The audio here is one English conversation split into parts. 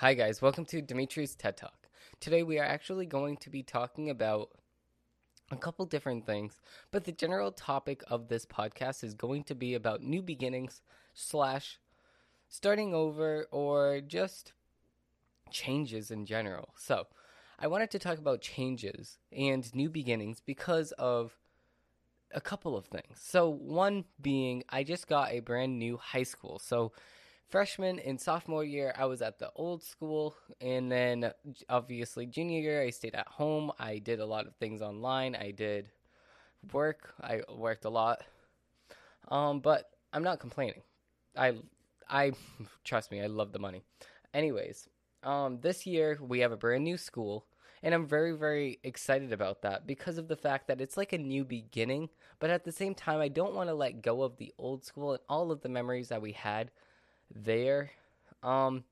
Hi, guys. Welcome to Dimitri's TED Talk. Today, we are actually going to be talking about a couple different things, but the general topic of this podcast is going to be about new beginnings, slash, starting over, or just changes in general. So, I wanted to talk about changes and new beginnings because of a couple of things. So, one being, I just got a brand new high school. So, freshman and sophomore year, I was at the old school, and then obviously junior year, I stayed at home. I did a lot of things online. I did work. I worked a lot, but I'm not complaining. I, I trust me. I love the money. Anyways, this year we have a brand new school, and I'm very, very excited about that because of the fact that it's like a new beginning. But at the same time, I don't want to let go of the old school and all of the memories that we had there. Um,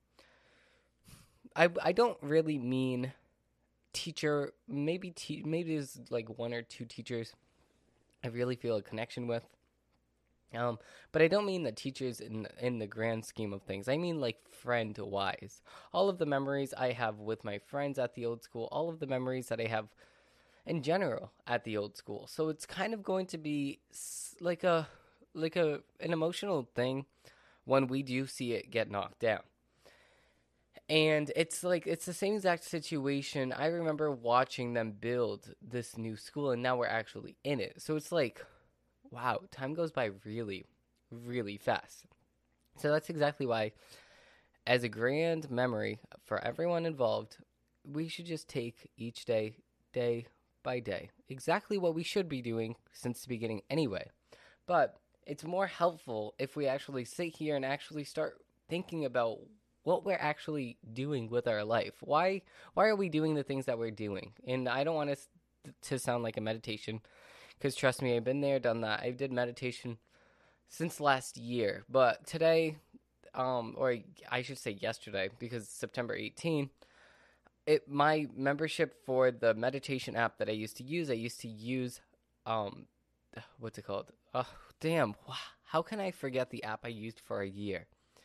I don't really mean teacher. Maybe there's like one or two teachers I really feel a connection with. Um, but I don't mean the teachers in the grand scheme of things. I mean like friend wise. All of the memories I have with my friends at the old school, all of the memories that I have in general at the old school. So it's kind of going to be like a an emotional thing when we do see it get knocked down. And it's like it's the same exact situation. I remember watching them build this new school and now we're actually in it. So it's like, wow, time goes by really, really fast. So that's exactly why, as a grand memory for everyone involved, we should just take each day, day by day, exactly what we should be doing since the beginning anyway. But it's more helpful if we actually sit here and actually start thinking about what we're actually doing with our life. Why are we doing the things that we're doing? And I don't want to sound like a meditation because trust me, I've been there, done that. I did meditation since last year, but today, or I should say yesterday, because September 18th, my membership for the meditation app that I used to use, um, what's it called? Oh, damn! How can I forget the app I used for a year?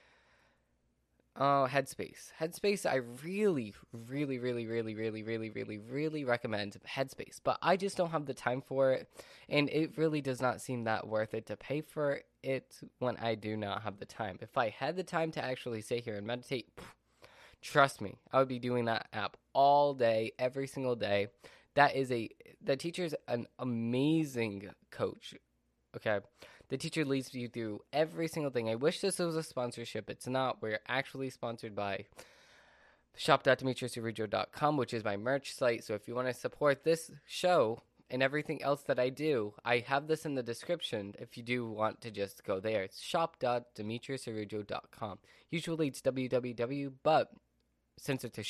Oh, Headspace. Headspace, I really, really, really, really, really, really, really, really recommend Headspace, but I just don't have the time for it, and it really does not seem that worth it to pay for it when I do not have the time. If I had the time to actually sit here and meditate, trust me, I would be doing that app all day, every single day. That is the teacher's an amazing coach. Okay. The teacher leads you through every single thing. I wish this was a sponsorship. It's not. We're actually sponsored by shop.dimitrisarujo.com, which is my merch site. So if you want to support this show and everything else that I do, I have this in the description if you do want to just go there. It's shop.dimitrisarujo.com. Usually it's www, but since it's a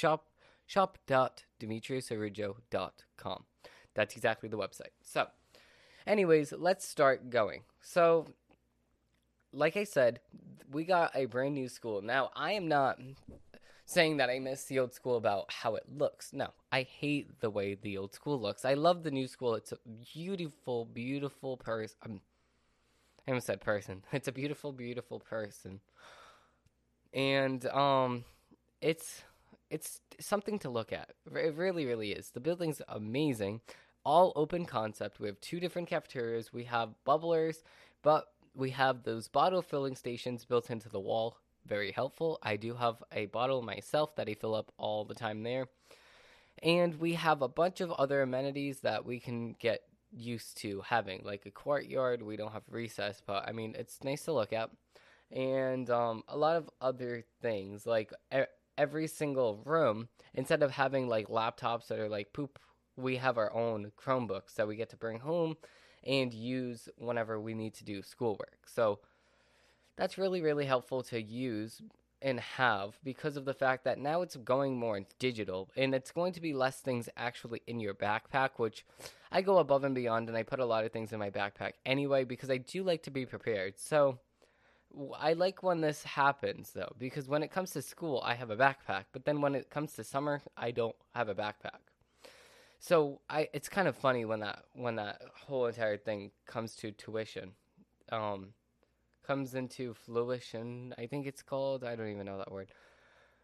shop.dimitrisarujo.com. That's exactly the website. So, anyways, let's start going. So, like I said, we got a brand new school. Now, I am not saying that I miss the old school about how it looks. No, I hate the way the old school looks. I love the new school. It's a beautiful, beautiful person. I almost said person. It's a beautiful, beautiful person, and it's it's something to look at. It really, really is. The building's amazing. All open concept. We have two different cafeterias. We have bubblers, but we have those bottle filling stations built into the wall. Very helpful. I do have a bottle myself that I fill up all the time there. And we have a bunch of other amenities that we can get used to having, like a courtyard. We don't have recess, but I mean, it's nice to look at. And a lot of other things, like every single room, instead of having like laptops that are like poop, we have our own Chromebooks that we get to bring home and use whenever we need to do schoolwork. So that's really, really helpful to use and have because of the fact that now it's going more digital and it's going to be less things actually in your backpack, which I go above and beyond and I put a lot of things in my backpack anyway because I do like to be prepared. So I like when this happens though, because when it comes to school, I have a backpack, but then when it comes to summer, I don't have a backpack. So it's kind of funny when that whole entire thing comes to tuition, um, comes into fruition. I think it's called. I don't even know that word.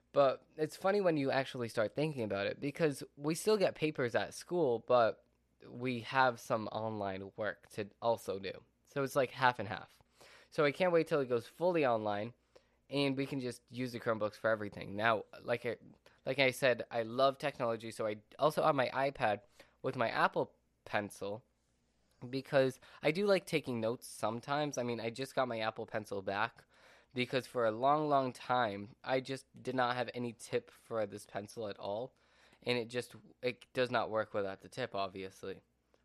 But it's funny when you actually start thinking about it because we still get papers at school, but we have some online work to also do. So it's like half and half. So I can't wait till it goes fully online and we can just use the Chromebooks for everything. Now, like I said, I love technology, so I also have my iPad with my Apple Pencil because I do like taking notes sometimes. I mean, I just got my Apple Pencil back because for a long, long time I just did not have any tip for this pencil at all, and it does not work without the tip, obviously.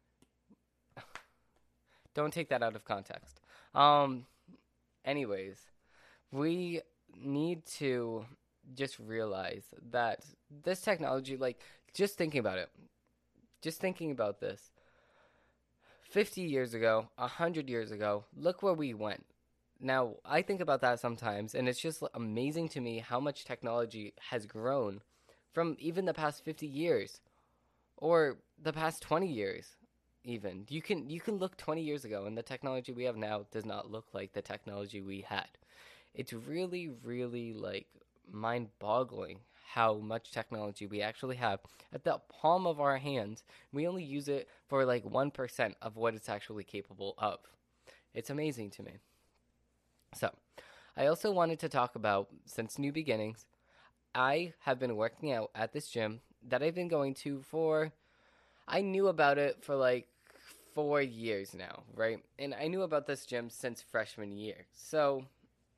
Don't take that out of context. Um anyways, we need to just realize that this technology, like, just thinking about it, just thinking about this, 50 years ago, 100 years ago, look where we went. Now, I think about that sometimes, and it's just amazing to me how much technology has grown from even the past 50 years or the past 20 years even. You can look 20 years ago and the technology we have now does not look like the technology we had. It's really, really like mind-boggling how much technology we actually have at the palm of our hands. We only use it for like 1% of what it's actually capable of. It's amazing to me. So, I also wanted to talk about, since New Beginnings, I have been working out at this gym that I've been going to for, I knew about it for like 4 years now, right? And I knew about this gym since freshman year. So,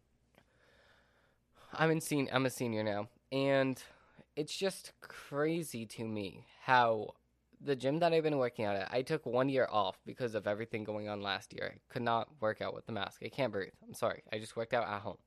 I'm a senior now, and it's just crazy to me how the gym that I've been working out at, I took 1 year off because of everything going on last year. I could not work out with the mask. I can't breathe. I'm sorry. I just worked out at home.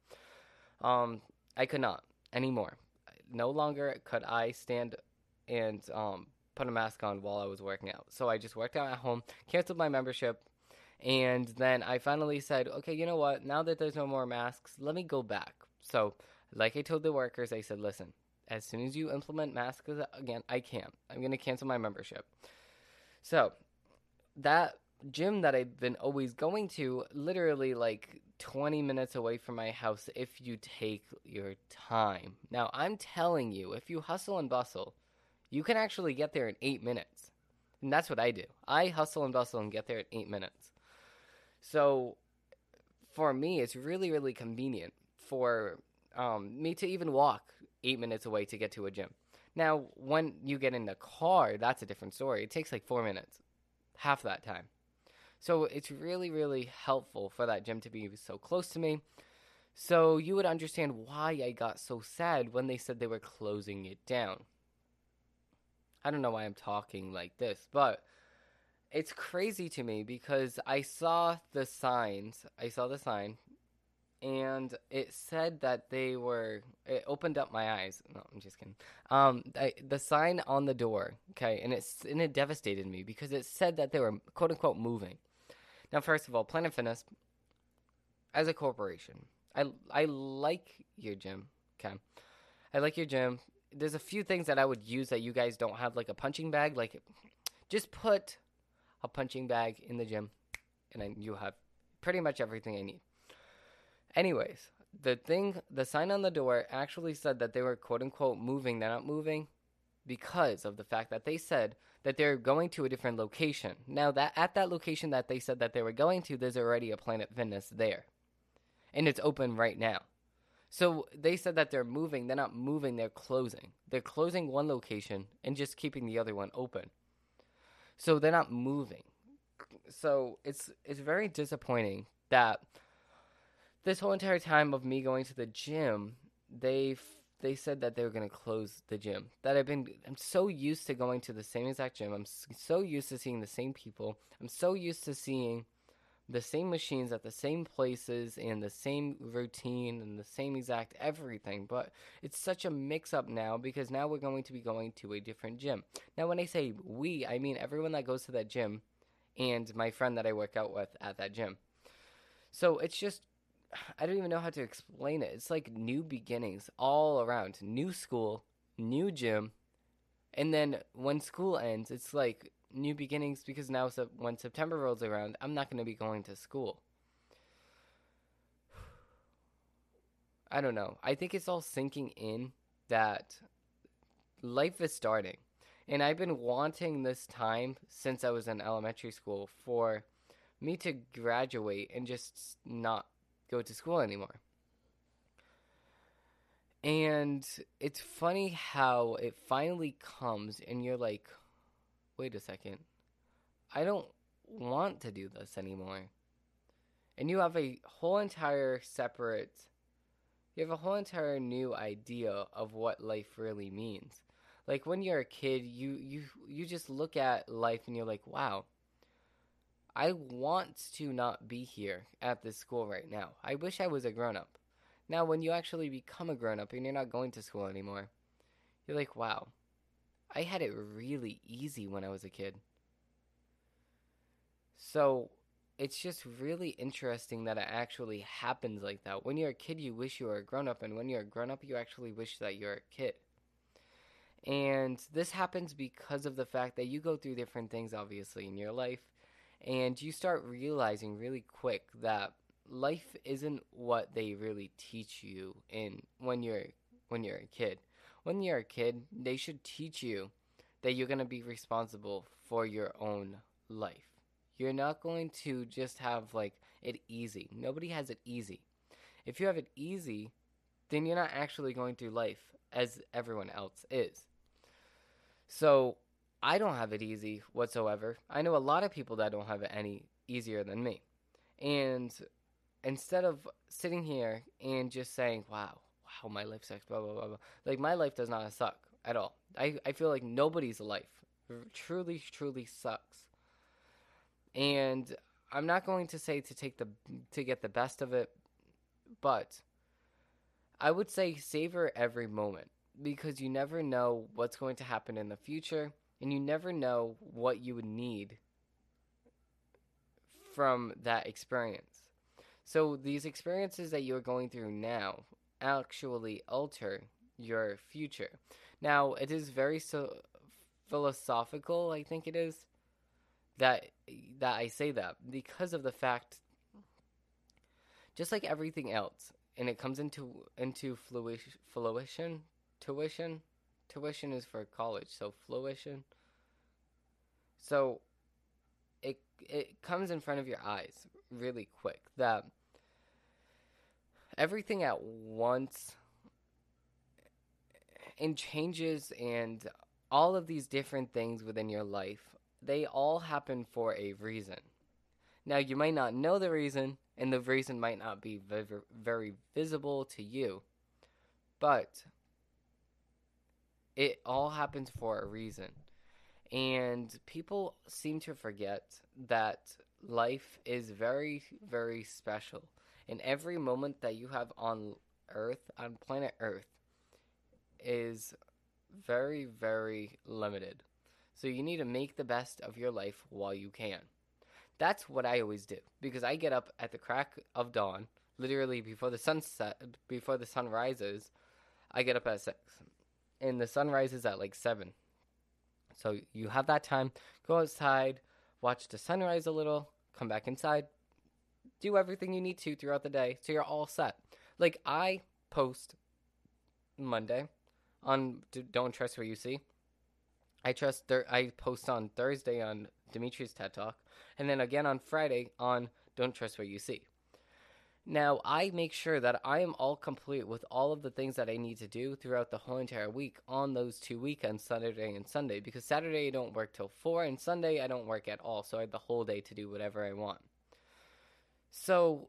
I could not anymore. No longer could I stand and put a mask on while I was working out. So I just worked out at home, canceled my membership, and then I finally said, okay, you know what? Now that there's no more masks, let me go back. So, like I told the workers, I said, listen, as soon as you implement masks again, I can't. I'm going to cancel my membership. So, that gym that I've been always going to, literally like 20 minutes away from my house if you take your time. Now, I'm telling you, if you hustle and bustle, you can actually get there in 8 minutes. And that's what I do. I hustle and bustle and get there in 8 minutes. So, for me, it's really, really convenient for me to even walk 8 minutes away to get to a gym. Now, when you get in the car, that's a different story. It takes like 4 minutes, half that time. So it's really, really helpful for that gym to be so close to me. So you would understand why I got so sad when they said they were closing it down. I don't know why I'm talking like this, but it's crazy to me because I saw the signs. I saw the sign and it said that they were. It opened up my eyes. No, I'm just kidding. The sign on the door, okay, and it devastated me because it said that they were quote unquote moving. Now, first of all, Planet Fitness as a corporation, I like your gym, okay. I like your gym. There's a few things that I would use that you guys don't have, like a punching bag. Like, just put a punching bag in the gym, and then you have pretty much everything I need. Anyways, the sign on the door actually said that they were quote unquote moving. They're not moving because of the fact that they said that they're going to a different location. Now, that at that location that they said that they were going to, there's already a Planet Fitness there, and it's open right now. So they said that they're moving. They're not moving. They're closing. They're closing one location and just keeping the other one open. So they're not moving. So it's very disappointing that this whole entire time of me going to the gym, they said that they were going to close the gym. I'm so used to going to the same exact gym. I'm so used to seeing the same people. I'm so used to seeing the same machines at the same places and the same routine and the same exact everything. But it's such a mix up now because now we're going to be going to a different gym. Now, when I say we, I mean everyone that goes to that gym and my friend that I work out with at that gym. So it's just, I don't even know how to explain it. It's like new beginnings all around. New school, new gym. And then when school ends, it's like new beginnings because now when September rolls around, I'm not going to be going to school. I don't know. I think it's all sinking in that life is starting. And I've been wanting this time since I was in elementary school for me to graduate and just not go to school anymore. And it's funny how it finally comes and you're like, wait a second, I don't want to do this anymore. And you have a whole entire separate, you have a whole entire new idea of what life really means. Like when you're a kid, you just look at life and you're like, wow, I want to not be here at this school right now. I wish I was a grown up. Now, when you actually become a grown up and you're not going to school anymore, you're like, wow, I had it really easy when I was a kid. So it's just really interesting that it actually happens like that. When you're a kid, you wish you were a grown up, and when you're a grown up, you actually wish that you're a kid. And this happens because of the fact that you go through different things, obviously, in your life, and you start realizing really quick that life isn't what they really teach you in when you're a kid. When you're a kid, they should teach you that you're going to be responsible for your own life. You're not going to just have like it easy. Nobody has it easy. If you have it easy, then you're not actually going through life as everyone else is. So, I don't have it easy whatsoever. I know a lot of people that don't have it any easier than me. And instead of sitting here and just saying, wow, my life sucks, blah, blah, blah, blah. Like, my life does not suck at all. I feel like nobody's life truly, truly sucks. And I'm not going to say to get the best of it, but I would say savor every moment because you never know what's going to happen in the future and you never know what you would need from that experience. So these experiences that you're going through now actually alter your future. Now, it is very philosophical, I think it is, that I say that because of the fact, just like everything else, and it comes into fruition. Tuition is for college, so fruition. So it comes in front of your eyes really quick that everything at once and changes and all of these different things within your life, they all happen for a reason. Now, you might not know the reason, and the reason might not be very visible to you, but it all happens for a reason. And people seem to forget that life is very, very special. And every moment that you have on Earth, on planet Earth, is very, very limited. So you need to make the best of your life while you can. That's what I always do because I get up at the crack of dawn, literally before the sun rises. I get up at 6, and the sun rises at like 7. So you have that time. Go outside, watch the sunrise a little, come back inside, do everything you need to throughout the day, so you're all set. Like I post Monday on Don't Trust What You See. I post on Thursday on Dimitri's TED Talk, and then again on Friday on Don't Trust What You See. Now, I make sure that I am all complete with all of the things that I need to do throughout the whole entire week on those 2 weekends, Saturday and Sunday, because Saturday I don't work till 4, and Sunday I don't work at all, so I have the whole day to do whatever I want. So,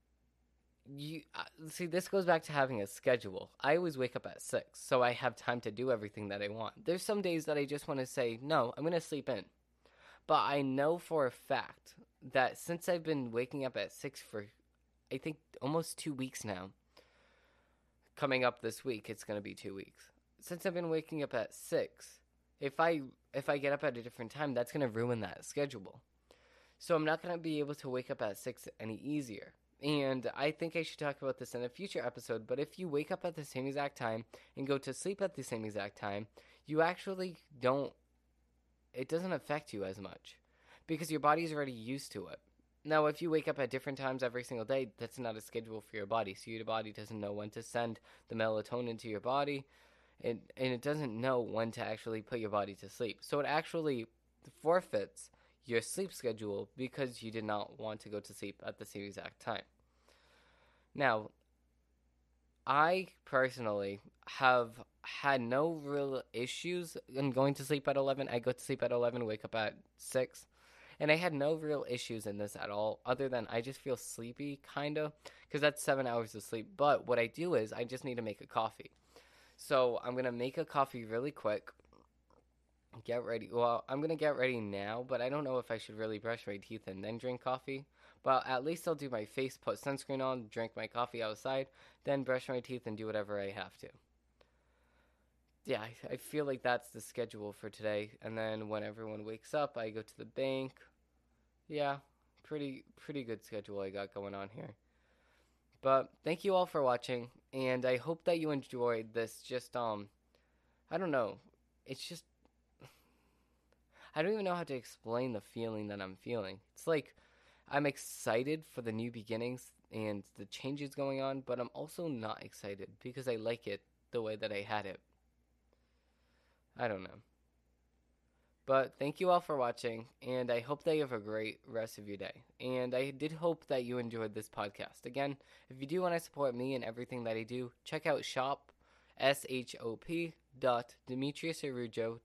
see, this goes back to having a schedule. I always wake up at 6, so I have time to do everything that I want. There's some days that I just want to say, no, I'm going to sleep in. But I know for a fact that since I've been waking up at 6 for, I think, almost 2 weeks now, coming up this week, it's going to be 2 weeks. Since I've been waking up at 6, if I get up at a different time, that's going to ruin that schedule. So I'm not going to be able to wake up at 6 any easier. And I think I should talk about this in a future episode, but if you wake up at the same exact time and go to sleep at the same exact time, you actually it doesn't affect you as much because your body's already used to it. Now, if you wake up at different times every single day, that's not a schedule for your body. So your body doesn't know when to send the melatonin to your body. and it doesn't know when to actually put your body to sleep. So it actually forfeits your sleep schedule because you did not want to go to sleep at the same exact time. Now, I personally have had no real issues in going to sleep at 11. I go to sleep at 11, wake up at 6. And I had no real issues in this at all, other than I just feel sleepy, kind of, because that's 7 hours of sleep. But what I do is I just need to make a coffee. So I'm going to make a coffee really quick, get ready. Well, I'm going to get ready now, but I don't know if I should really brush my teeth and then drink coffee. But at least I'll do my face, put sunscreen on, drink my coffee outside, then brush my teeth and do whatever I have to. Yeah, I feel like that's the schedule for today. And then when everyone wakes up, I go to the bank. Yeah, pretty good schedule I got going on here. But thank you all for watching, and I hope that you enjoyed this. Just I don't know. It's just I don't even know how to explain the feeling that I'm feeling. It's like I'm excited for the new beginnings and the changes going on, but I'm also not excited because I like it the way that I had it. I don't know. But thank you all for watching, and I hope that you have a great rest of your day. And I did hope that you enjoyed this podcast. Again, if you do want to support me and everything that I do, check out shop.demetriusaraujo,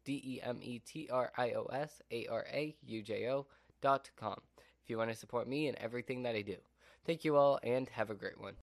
DEMETRIOSARAUJO.com if you want to support me and everything that I do. Thank you all, and have a great one.